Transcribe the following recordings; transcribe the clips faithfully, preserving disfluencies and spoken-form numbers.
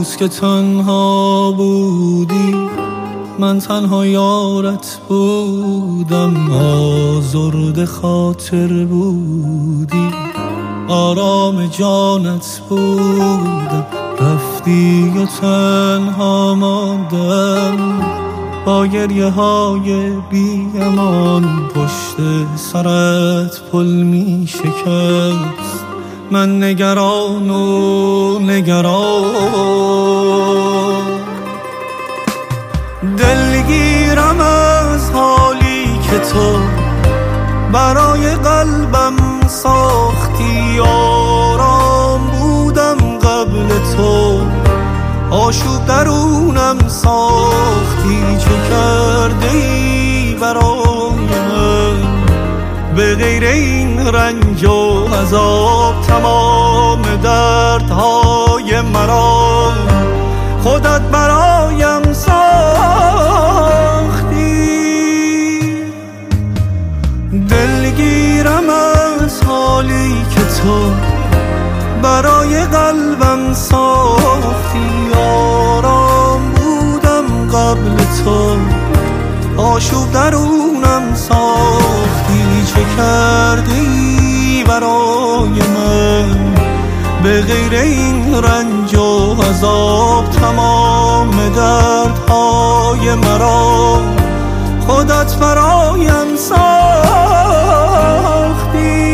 روز که تنها بودی من تنها یارت بودم، آزرد خاطر بودی، آرام جانت بودم. رفتی و تنها ماندم با گریه های بی امان، پشت سرت پل می شکست من نگران و نگران. دلگیرم از حالی که تو برای قلبم ساختی، آرام بودم قبل تو، آشوب درونم ساختی. چه کرده ای برای من به غیر این رنج و عذاب؟ تمام دردهای مرا خودت برایم ساختی. دلگیرم از حالی که تو برای قلبم ساختی، آرام بودم قبل تو، آشوب درونم ساختی. چه کردی برای من به غیر این رنج و عذاب؟ تمام دردهای مرا خودت برایم ساختی.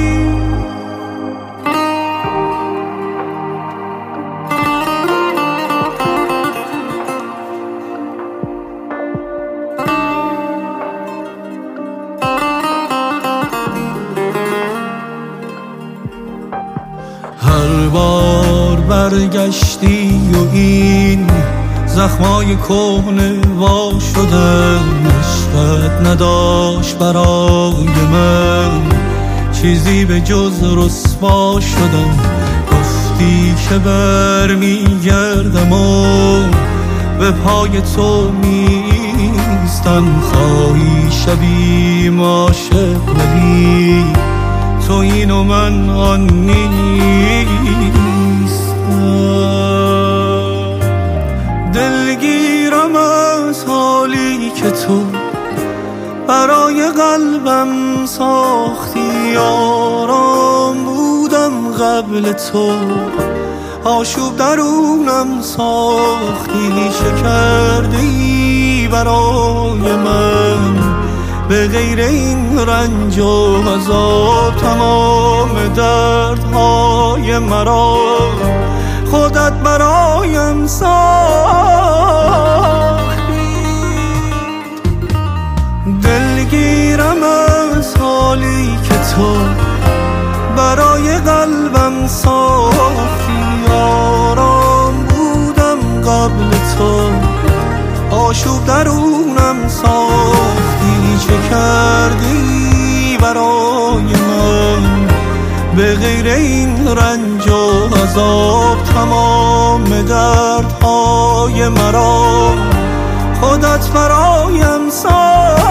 هر بار برگشتی و این زخمای کهنه وا شدن، عشقت نداشت برای من چیزی به جز رسوا شدن. گفتی که برمیگردم و به پای تو میستم، خواهی شبیم عاشق ولی تو این و من آن نیستم. دلگیرم از حالی که تو برای قلبم ساختی، آرام بودم قبل تو، آشوب درونم ساختی. چه کردی برای من به غیر این رنج و عذاب؟ تمام دردهای مرا خودت برایم ساختی. دلگیرم از حالی که تو برای قلبم ساختی، آرام بودم قبل تو، آشوب درونم ساختی. چه کردی برای من به غیر این رنج و عذاب؟ تمام دردهای مرا خودت برایم ساختی.